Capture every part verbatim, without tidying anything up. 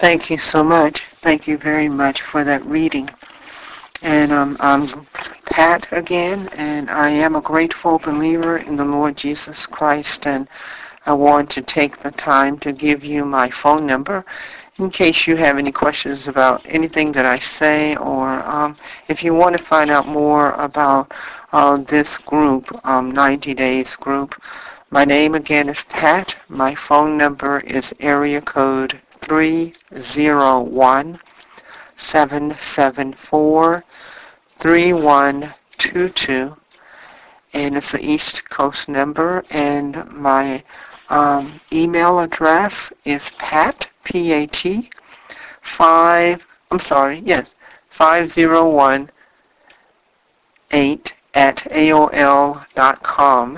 Thank you so much. Thank you very much for that reading. And um, I'm Pat again, and I am a grateful believer in the Lord Jesus Christ, and I want to take the time to give you my phone number in case you have any questions about anything that I say, or um, if you want to find out more about uh, this group, um, ninety days group. My name again is Pat. My phone number is area code three zero one, seven seven four, three one two two, and it's the East Coast number, and my um, email address is pat, P A T, five, I'm sorry, yes, five zero one eight at A O L dot com.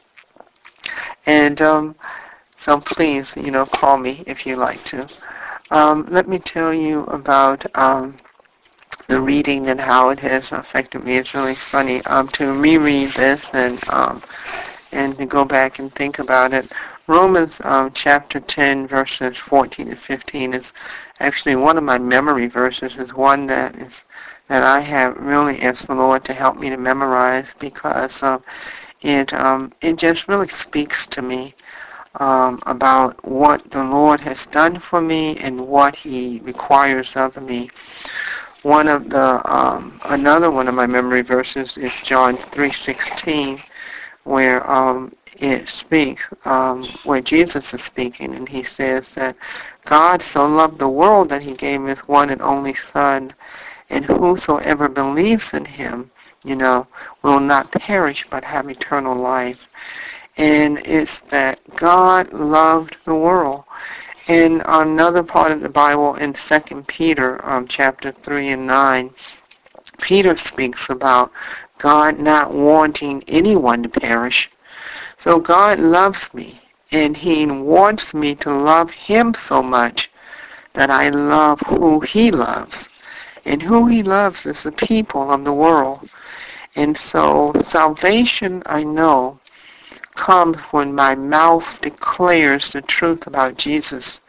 And um, so please, you know, call me if you like to. Um, let me tell you about um, the reading and how it has affected me. It's really funny um, to reread this and um, and to go back and think about it. Romans um, chapter ten, verses fourteen and fifteen is actually one of my memory verses. Is one that is that I have really asked the Lord to help me to memorize, because um, it um, it just really speaks to me um, about what the Lord has done for me and what He requires of me. One of the um, another one of my memory verses is John three sixteen, where um, it speaks, um, where Jesus is speaking, and He says that God so loved the world that He gave His one and only Son, and whosoever believes in Him, you know, will not perish but have eternal life. And it's that God loved the world. In another part of the Bible, in Second Peter um, chapter three and nine, Peter speaks about God not wanting anyone to perish. So God loves me, and He wants me to love Him so much that I love who He loves. And who He loves is the people of the world. And so salvation, I know, comes when my mouth declares the truth about Jesus,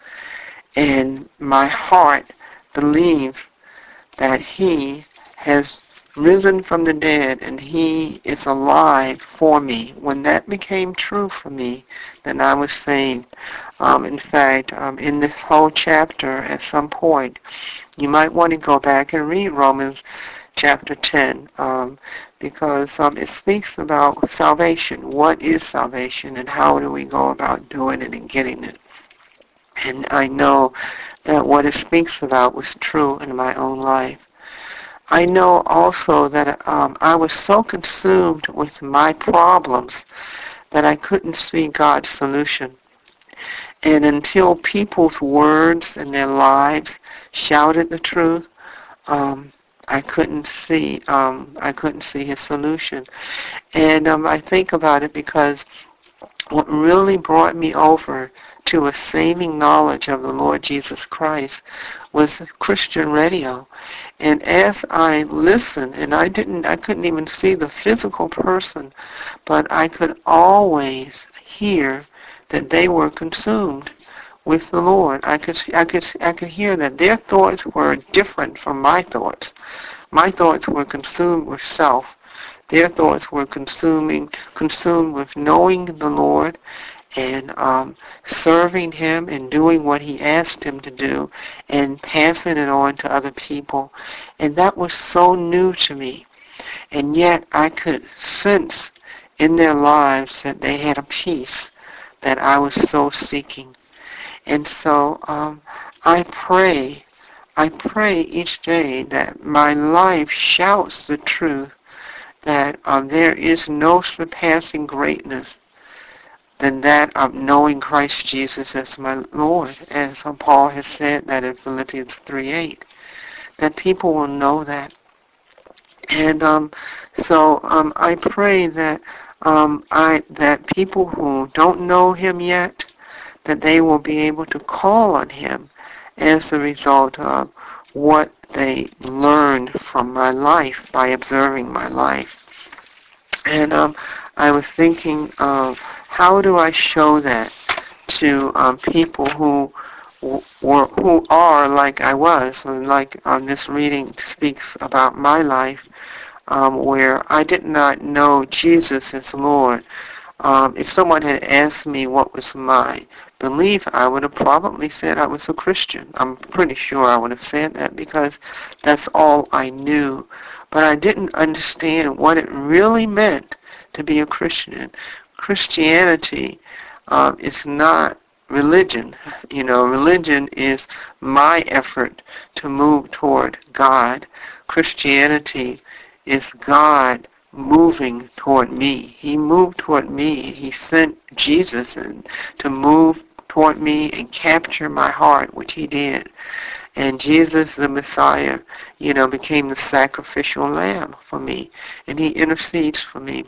and my heart believes that He has risen from the dead and He is alive for me. When that became true for me, then I was saved. Um, in fact, um, in this whole chapter, at some point, you might want to go back and read Romans chapter ten, um, because um, it speaks about salvation. What is salvation, and how do we go about doing it and getting it? And I know that what it speaks about was true in my own life. I know also that um, I was so consumed with my problems that I couldn't see God's solution. And until people's words and their lives shouted the truth, um, I couldn't see. Um, I couldn't see His solution. And um, I think about it because what really brought me over to a saving knowledge of the Lord Jesus Christ was Christian radio. And as I listened, and I didn't, I couldn't even see the physical person, but I could always hear that they were consumed with the Lord. I could, I could, I could hear that their thoughts were different from my thoughts. My thoughts were consumed with self. Their thoughts were consuming, consumed with knowing the Lord and um, serving Him and doing what He asked Him to do and passing it on to other people. And that was so new to me. And yet I could sense in their lives that they had a peace that I was so seeking. And so um, I pray, I pray each day that my life shouts the truth that um, there is no surpassing greatness than that of knowing Christ Jesus as my Lord, as Paul has said that in Philippians three eight, that people will know that. And um, so um, I pray that um, I that people who don't know Him yet, that they will be able to call on Him as a result of what they learned from my life by observing my life. And um, I was thinking of how do I show that to um, people who were who are like I was, and like um, this reading speaks about my life, um, where I did not know Jesus as Lord. Um, if someone had asked me what was my belief, I would have probably said I was a Christian. I'm pretty sure I would have said that because that's all I knew. But I didn't understand what it really meant to be a Christian. Christianity um, is not religion. You know, religion is my effort to move toward God. Christianity is God moving toward me. He moved toward me. He sent Jesus in to move toward me and capture my heart, which he did. And Jesus, the Messiah, you know, became the sacrificial lamb for me. And he intercedes for me.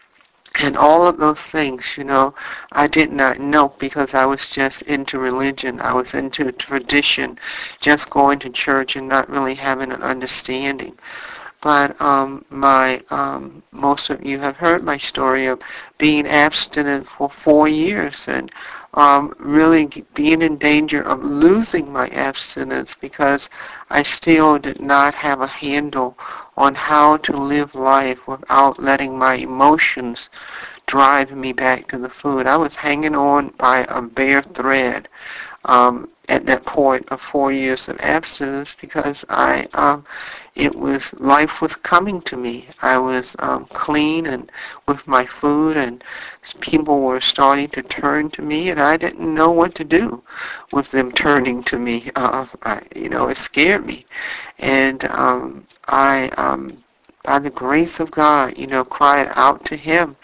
And all of those things, you know, I did not know because I was just into religion. I was into tradition, just going to church and not really having an understanding. But um, my um, most of you have heard my story of being abstinent for four years and um, really being in danger of losing my abstinence because I still did not have a handle on how to live life without letting my emotions drive me back to the food. I was hanging on by a bare thread um, at that point of four years of abstinence because I, um, it was, life was coming to me. I was um, clean and with my food, and people were starting to turn to me, and I didn't know what to do with them turning to me. Uh, I, you know, it scared me. And um, I, um, by the grace of God, you know, cried out to him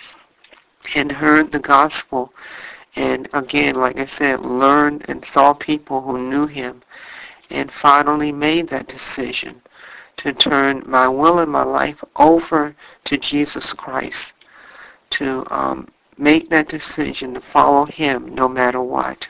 and heard the gospel. And again, like I said, learned and saw people who knew him and finally made that decision to turn my will and my life over to Jesus Christ, to um, make that decision to follow him no matter what.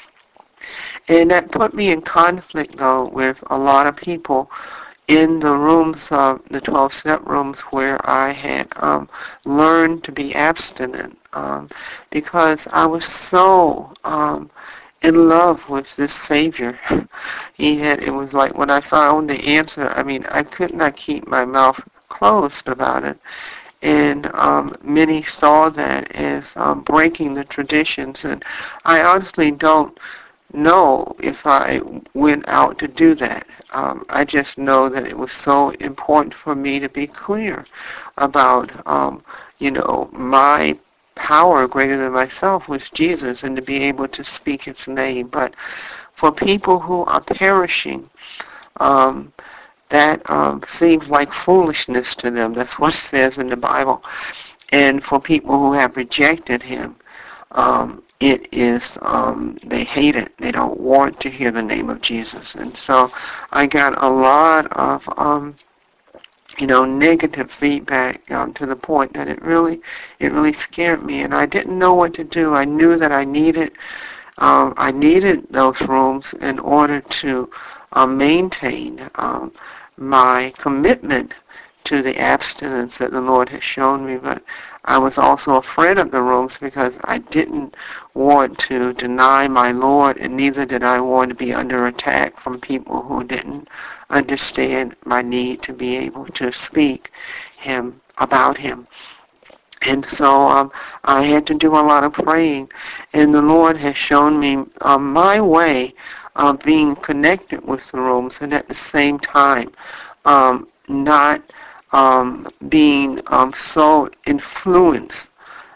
And that put me in conflict, though, with a lot of people in the rooms, of the twelve-step rooms where I had um, learned to be abstinent um, because I was so um, in love with this Savior. He had, it was like when I found the answer, I mean, I could not keep my mouth closed about it. And um, many saw that as um, breaking the traditions. And I honestly don't know if I went out to do that. Um, I just know that it was so important for me to be clear about, um, you know, my power greater than myself was Jesus, and to be able to speak his name. But for people who are perishing, um, that um, seems like foolishness to them. That's what it says in the Bible. And for people who have rejected him, um, it is, um, they hate it. They don't want to hear the name of Jesus. And so I got a lot of, um, you know, negative feedback um, to the point that it really, it really scared me. And I didn't know what to do. I knew that I needed, um, I needed those rooms in order to uh, maintain um, my commitment to the abstinence that the Lord has shown me. But I was also afraid of the rooms because I didn't want to deny my Lord, and neither did I want to be under attack from people who didn't understand my need to be able to speak him about him. And so um, I had to do a lot of praying, and the Lord has shown me um, my way of being connected with the rooms, and at the same time um, not Um, being um, so influenced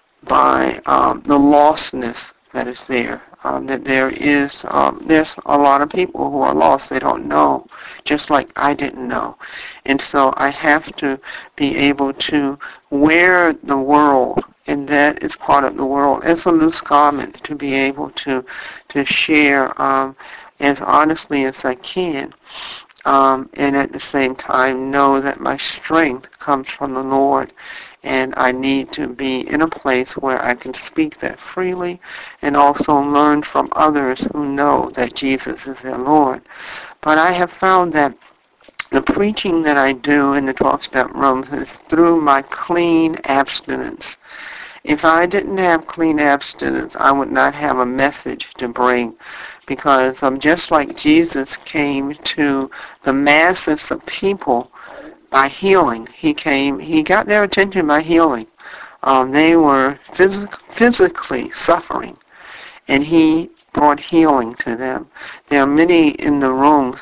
by um, the lostness that is there. Um, that there is, um, there's a lot of people who are lost. They don't know, just like I didn't know. And so I have to be able to wear the world, and that is part of the world, as a loose garment, to be able to to share um, as honestly as I can. Um, and at the same time know that my strength comes from the Lord, and I need to be in a place where I can speak that freely and also learn from others who know that Jesus is their Lord. But I have found that the preaching that I do in the twelve-step rooms is through my clean abstinence. If I didn't have clean abstinence, I would not have a message to bring, because um, just like Jesus came to the masses of people by healing, he came, he got their attention by healing. Um, they were phys- physically suffering, and he brought healing to them. There are many in the rooms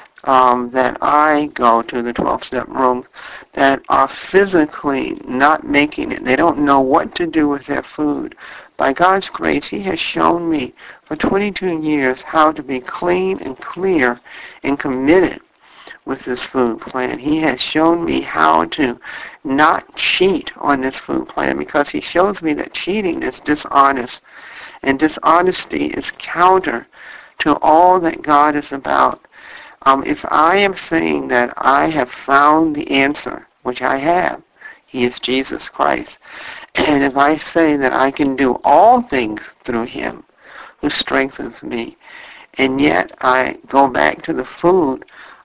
um, that I go to, the twelve-step rooms, that are physically not making it. They don't know what to do with their food. By God's grace, he has shown me for twenty-two years how to be clean and clear and committed with this food plan. He has shown me how to not cheat on this food plan, because he shows me that cheating is dishonest, and dishonesty is counter to all that God is about. Um, if I am saying that I have found the answer, which I have, he is Jesus Christ, and if I say that I can do all things through him who strengthens me, and yet I go back to the food,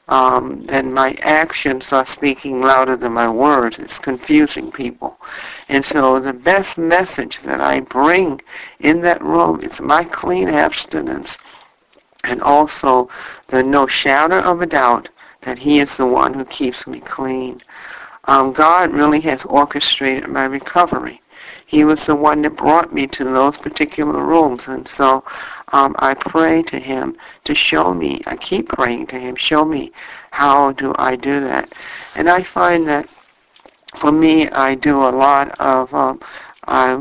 um, then my actions are speaking louder than my words. It's confusing people. And so the best message that I bring in that room is my clean abstinence, and also the no shadow of a doubt that he is the one who keeps me clean. Um, God really has orchestrated my recovery. He was the one that brought me to those particular rooms, and so um, I pray to him to show me. I keep praying to him, show me how do I do that. And I find that for me, I do a lot of, um, I,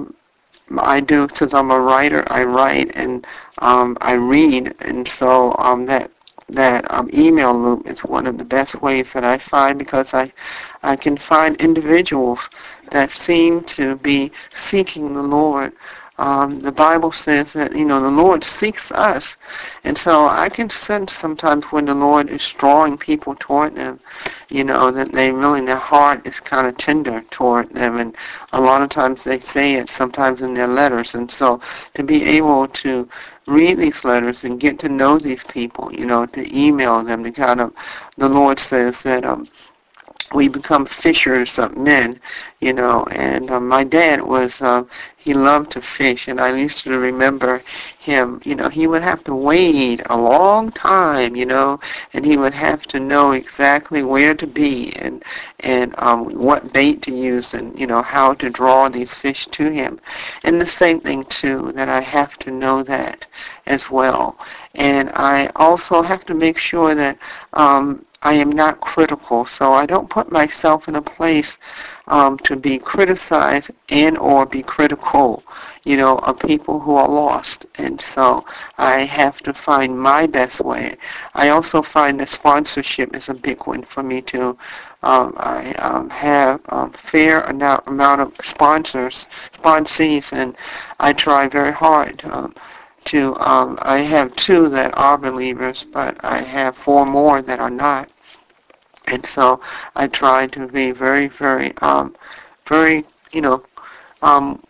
I do, since I'm a writer, I write and um, I read, and so um, that that um, email loop is one of the best ways that I find, because I, I can find individuals that seem to be seeking the Lord. Um, the Bible says that, you know, the Lord seeks us. And so I can sense sometimes when the Lord is drawing people toward them, you know, that they really, their heart is kind of tender toward them. And a lot of times they say it sometimes in their letters. And so to be able to read these letters and get to know these people, you know, to email them, to kind of, the Lord says that um, we become fishers of men, you know, and uh, my dad was, uh, he loved to fish, and I used to remember him, you know, he would have to wade a long time, you know, and he would have to know exactly where to be and, and um, what bait to use and, you know, how to draw these fish to him. And the same thing, too, that I have to know that as well. And I also have to make sure that um, I am not critical, so I don't put myself in a place um, to be criticized and or be critical, you know, of people who are lost. And so I have to find my best way. I also find that sponsorship is a big one for me too. Um, I um, have a fair amount of sponsors, sponsees, and I try very hard um, to, um, I have two that are believers, but I have four more that are not. And so I try to be very, very, um, very, you know, um,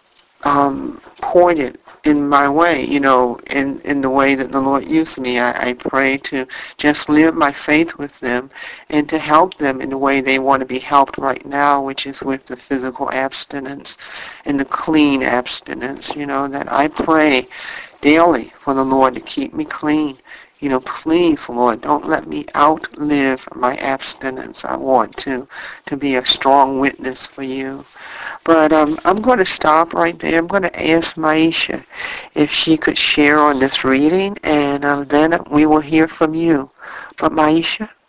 um, pointed in my way, you know, in, in the way that the Lord used me. I, I pray to just live my faith with them and to help them in the way they want to be helped right now, which is with the physical abstinence and the clean abstinence, you know, that I pray daily for the Lord to keep me clean. You know, please, Lord, don't let me outlive my abstinence. I want to, to be a strong witness for you. But um, I'm going to stop right there. I'm going to ask Maisha if she could share on this reading, and uh, then we will hear from you. But Maisha?